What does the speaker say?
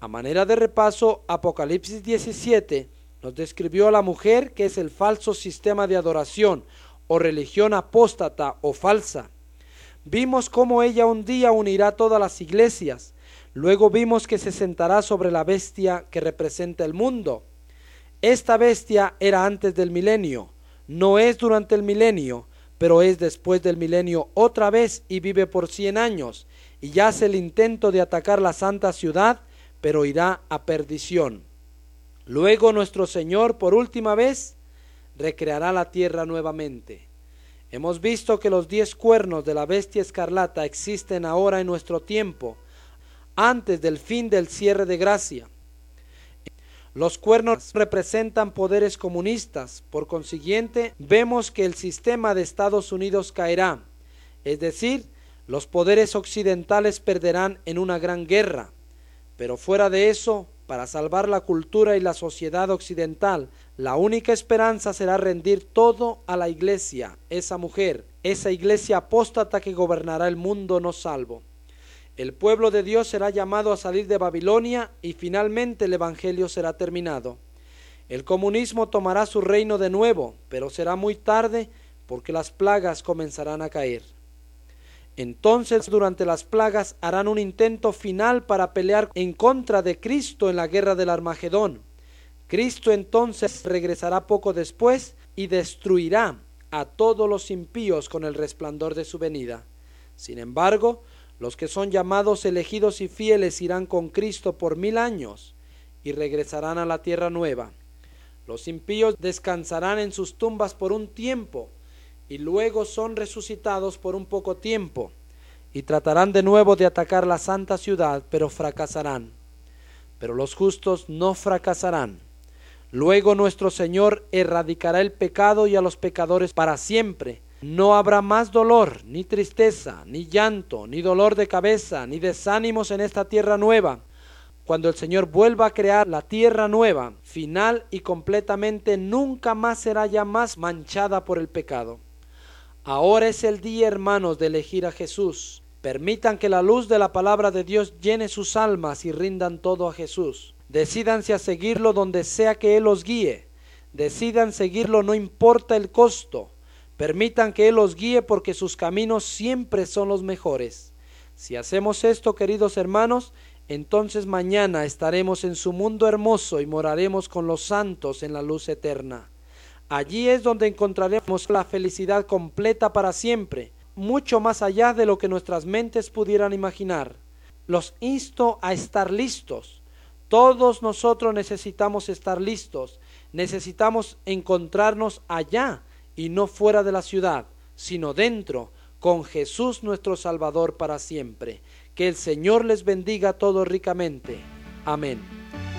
A manera de repaso, Apocalipsis 17 nos describió a la mujer, que es el falso sistema de adoración o religión apóstata o falsa. Vimos cómo ella un día unirá todas las iglesias. Luego vimos que se sentará sobre la bestia que representa el mundo. Esta bestia era antes del milenio, no es durante el milenio, pero es después del milenio otra vez y vive por 100 años y hace el intento de atacar la santa ciudad, pero irá a perdición. Luego nuestro Señor por última vez recreará la tierra nuevamente. Hemos visto que los 10 cuernos de la bestia escarlata existen ahora en nuestro tiempo, antes del fin del cierre de gracia. Los cuernos representan poderes comunistas, por consiguiente, vemos que el sistema de Estados Unidos caerá, es decir, los poderes occidentales perderán en una gran guerra, pero fuera de eso, para salvar la cultura y la sociedad occidental, la única esperanza será rendir todo a la iglesia, esa mujer, esa iglesia apóstata que gobernará el mundo no salvo. El pueblo de Dios será llamado a salir de Babilonia y finalmente el evangelio será terminado. El comunismo tomará su reino de nuevo, pero será muy tarde porque las plagas comenzarán a caer. Entonces, durante las plagas harán un intento final para pelear en contra de Cristo en la guerra del Armagedón. Cristo entonces regresará poco después y destruirá a todos los impíos con el resplandor de su venida. Sin embargo, los que son llamados, elegidos y fieles irán con Cristo por 1000 años y regresarán a la tierra nueva. Los impíos descansarán en sus tumbas por un tiempo y luego son resucitados por un poco tiempo y tratarán de nuevo de atacar la santa ciudad, pero fracasarán. Pero los justos no fracasarán. Luego nuestro Señor erradicará el pecado y a los pecadores para siempre. No habrá más dolor, ni tristeza, ni llanto, ni dolor de cabeza, ni desánimos en esta tierra nueva. Cuando el Señor vuelva a crear la tierra nueva, final y completamente, nunca más será ya más manchada por el pecado. Ahora es el día, hermanos, de elegir a Jesús. Permitan que la luz de la palabra de Dios llene sus almas y rindan todo a Jesús. Decídanse a seguirlo donde sea que Él los guíe. Decidan seguirlo, no importa el costo. Permitan que Él los guíe porque sus caminos siempre son los mejores. Si hacemos esto, queridos hermanos, entonces mañana estaremos en su mundo hermoso y moraremos con los santos en la luz eterna. Allí es donde encontraremos la felicidad completa para siempre, mucho más allá de lo que nuestras mentes pudieran imaginar. Los insto a estar listos. Todos nosotros necesitamos estar listos. Necesitamos encontrarnos allá y no fuera de la ciudad, sino dentro, con Jesús nuestro Salvador para siempre. Que el Señor les bendiga a todos ricamente. Amén.